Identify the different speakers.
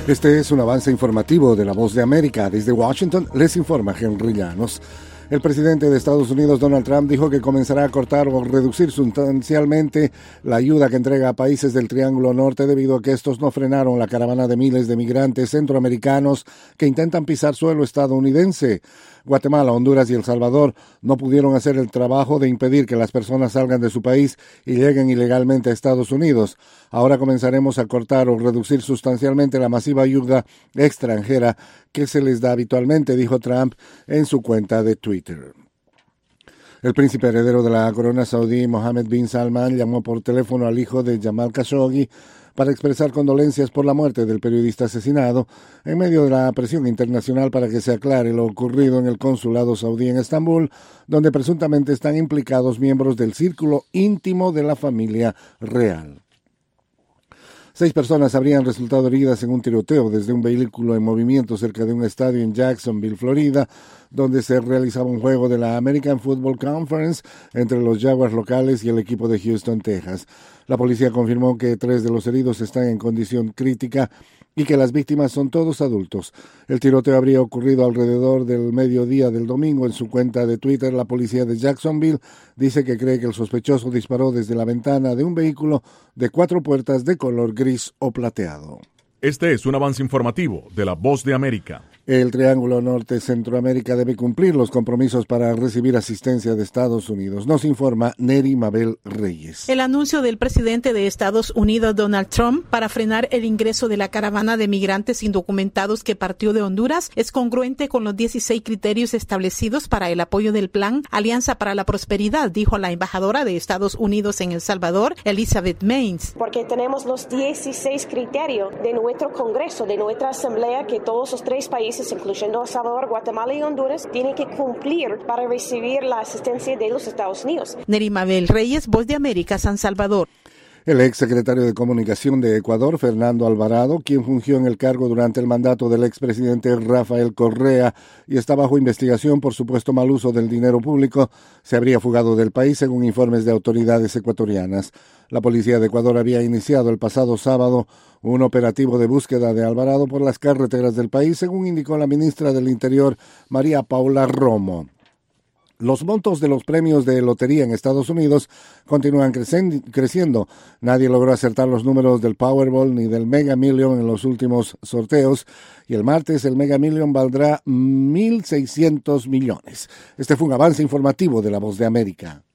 Speaker 1: Este es un avance informativo de La Voz de América. Desde Washington les informa Henry Llanos. El presidente de Estados Unidos, Donald Trump, dijo que comenzará a cortar o reducir sustancialmente la ayuda que entrega a países del Triángulo Norte debido a que estos no frenaron la caravana de miles de migrantes centroamericanos que intentan pisar suelo estadounidense. Guatemala, Honduras y El Salvador no pudieron hacer el trabajo de impedir que las personas salgan de su país y lleguen ilegalmente a Estados Unidos. Ahora comenzaremos a cortar o reducir sustancialmente la masiva ayuda extranjera que se les da habitualmente, dijo Trump en su cuenta de Twitter. El príncipe heredero de la corona saudí, Mohammed bin Salman, llamó por teléfono al hijo de Jamal Khashoggi para expresar condolencias por la muerte del periodista asesinado en medio de la presión internacional para que se aclare lo ocurrido en el consulado saudí en Estambul, donde presuntamente están implicados miembros del círculo íntimo de la familia real. 6 personas habrían resultado heridas en un tiroteo desde un vehículo en movimiento cerca de un estadio en Jacksonville, Florida, donde se realizaba un juego de la American Football Conference entre los Jaguars locales y el equipo de Houston, Texas. La policía confirmó que 3 de los heridos están en condición crítica y que las víctimas son todos adultos. El tiroteo habría ocurrido alrededor del mediodía del domingo. En su cuenta de Twitter, la policía de Jacksonville dice que cree que el sospechoso disparó desde la ventana de un vehículo de 4 puertas de color gris o plateado.
Speaker 2: Este es un avance informativo de La Voz de América.
Speaker 1: El Triángulo Norte Centroamérica debe cumplir los compromisos para recibir asistencia de Estados Unidos. Nos informa Neri Mabel Reyes.
Speaker 3: El anuncio del presidente de Estados Unidos, Donald Trump, para frenar el ingreso de la caravana de migrantes indocumentados que partió de Honduras es congruente con los 16 criterios establecidos para el apoyo del Plan Alianza para la Prosperidad, dijo la embajadora de Estados Unidos en El Salvador, Elizabeth Maines.
Speaker 4: Porque tenemos los 16 criterios de nuestro Congreso, de nuestra Asamblea, que todos los 3 países, incluyendo El Salvador, Guatemala y Honduras, tienen que cumplir para recibir la asistencia de los Estados Unidos.
Speaker 3: Neri Mabel Reyes, Voz de América, San Salvador.
Speaker 1: El ex secretario de Comunicación de Ecuador, Fernando Alvarado, quien fungió en el cargo durante el mandato del expresidente Rafael Correa y está bajo investigación por supuesto mal uso del dinero público, se habría fugado del país según informes de autoridades ecuatorianas. La policía de Ecuador había iniciado el pasado sábado un operativo de búsqueda de Alvarado por las carreteras del país, según indicó la ministra del Interior, María Paula Romo. Los montos de los premios de lotería en Estados Unidos continúan creciendo. Nadie logró acertar los números del Powerball ni del Mega Million en los últimos sorteos y el martes el Mega Million valdrá 1.600 millones. Este fue un avance informativo de La Voz de América.